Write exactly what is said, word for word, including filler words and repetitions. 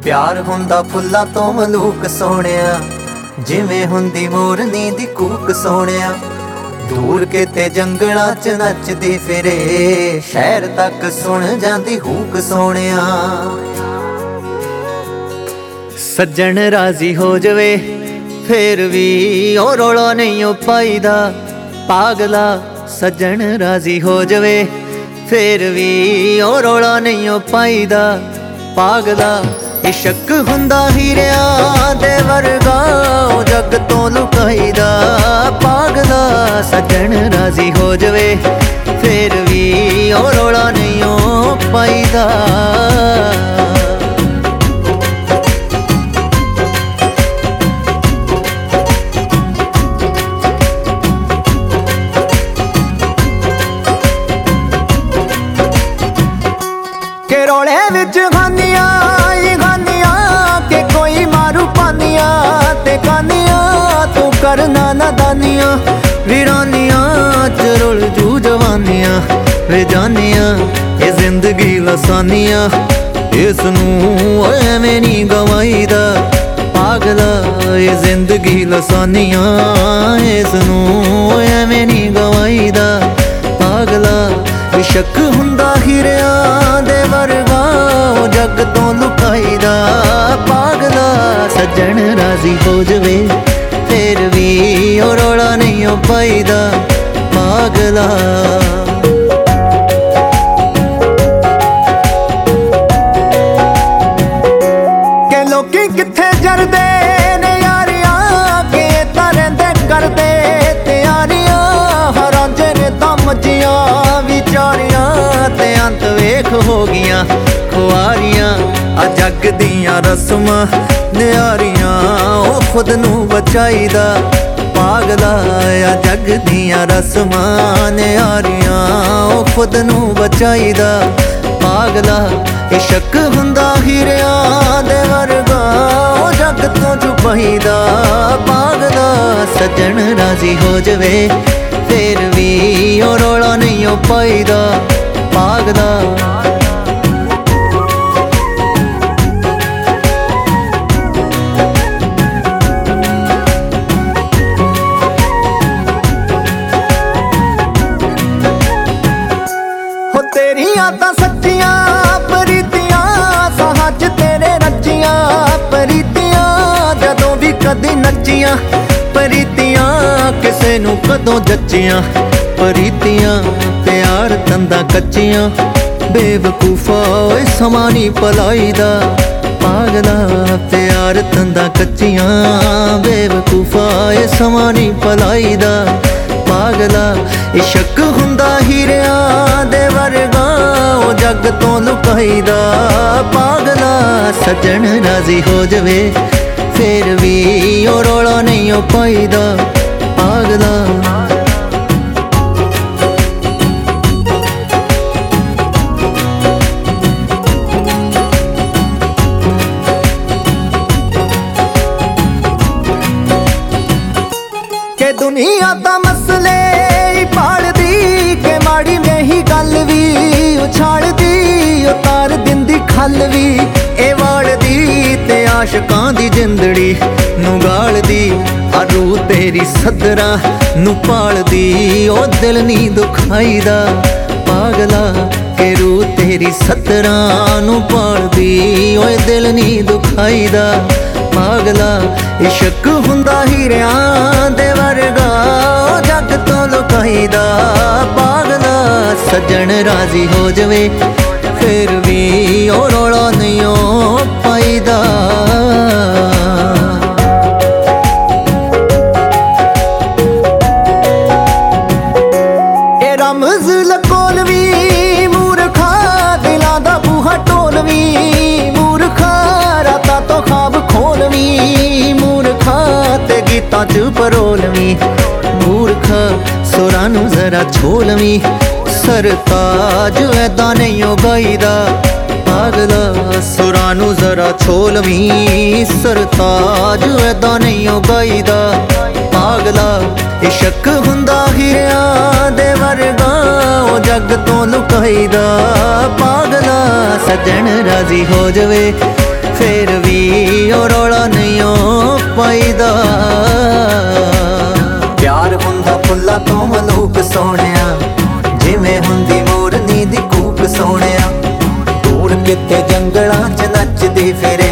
प्यार हुंदा फुल्लां तो मलूक सोहणिया, जिवें हुंदी मोरनी दी कूक सोहणिया। दूर किते जंगलां च नचदी फिरे, शहर तक सुन जांदी हूक सोहणिया। सज्जन राजी हो जावे फिर भी ओ रौला नहीं ओ पाईदा, पागला सज्जन राजी हो जावे फिर भी ओ रौला नहीं ओ पाईदा, पागला। इशक हुंदा हीरिया दे वर्गा ओ जग तो लुकाईदा, पागला सज्जन राजी हो जावे फिर भी ओ रौला नहीं ओ पाईदा। के रोले विच खानिया खानिया के कोई मारू पानिया ते कानिया, तू करना नादानिया वीरानिया च रुल जू जवानिया वे जानिया। ये जिंदगी लसानिया इसनू एवें नहीं गवाईदा, पागला। ये जिंदगी लसानिया इसनू एवें नहीं गवाईदा, पागला। इशक हुंदा हीरिया दे वर्गा ओ जग तो लुकाईदा, पागला सज्जन राजी हो जावे फिर भी ओ रौला नहीं ओ पाईदा, पागला। के लोकी किथे जरदे ने यारियां, के तां रहिंदे करदे तैयारियां, हरांजे ने तां मज्जियां विचारियां ते अंत वेख हो गियां खुआरियां। आ जग दियां रस्मां न्यारियां ओ खुद नू बचाईदा, पागला। आ जग दियां रस्मां न्यारियां ओ खुद नू बचाईदा, पागला। इशक हुंदा हीरिया दे वर्गा ओ जग तो छुपाईदा, पागला। सज्जन राजी हो जावे फिर भी ओ रौला नहीं ओ पाईदा, पागला। हो तेरियां तां सच्चियां प्रीतियां, साहां च तेरे रचियां प्रीतियां, जदों भी कदी नचियां प्रीतियां, किसे नू कदों जचियां प्रीतियां। प्यार तंदा कच्चियां बेवकूफा ओए समा नहीं पलाईदा, पागला। प्यार तंदा कच्चियां बेवकूफा ओए समा नहीं पलाईदा, पागला। इशक हुंदा हीरिया दे वर्गा ओ जग तो लुकाईदा, पागला। सज्जन राजी हो जावे फिर भी ओ रौला नहीं ओ पाईदा, पागला। के दुनिया दा मसले पालदी, के माड़ी में ही गल भी उछालदी, उतार दिंदी खल भी ए वालदी, ते आशकां दी जिंदड़ी नू गालदी। आ रूह तेरी सदरा नू पालदी ओ दिल नी दुखाईदा, पागला। के रूह तेरी सदरा नू पालदी ओए दिल नी दुखाईदा, पागला। इशक हुंदा हीरिया दे वर्गा ओ जग तो लुकाईदा, पागला। सज्जन राजी हो जावे फिर भी ओ रौला नहीं ओ पाईदा। ए रमज लकोलवी मूर्खा, दिलां दा बूहा ढोलवी मूर्खा, रातां तो ख्वाब खोलवी मूर्खा, ते गीतां च परोलवी मूर्खा। सुरां नू जरा छोलवी सरताज ऐदा नहीं ओ गाईदा, पागला। सुरां नू जरा छोलवी सरताज ऐदा नहीं ओ गाईदा, पागला। इशक हुंदा हीरिया दे वर्गा ओ जग तो लुकाईदा, पागला। सज्जन राजी हो जावे ਫੇਰ ਵੀ ਉਹ ਰੌਲਾ ਨਹੀਂ ਓ ਪਾਈਦਾ। ਪਿਆਰ ਹੁੰਦਾ ਫੁੱਲਾਂ ਤੋਂ ਮਲੂਕ ਸੋਹਣਿਆ, ਜਿਵੇਂ ਹੁੰਦੀ ਮੋਰਨੀ ਦੀ ਕੂਕ ਸੋਹਣਿਆ। ਦੂਰ ਕਿਤੇ ਜੰਗਲਾਂ ਚ ਨੱਚਦੀ ਫਿਰੇ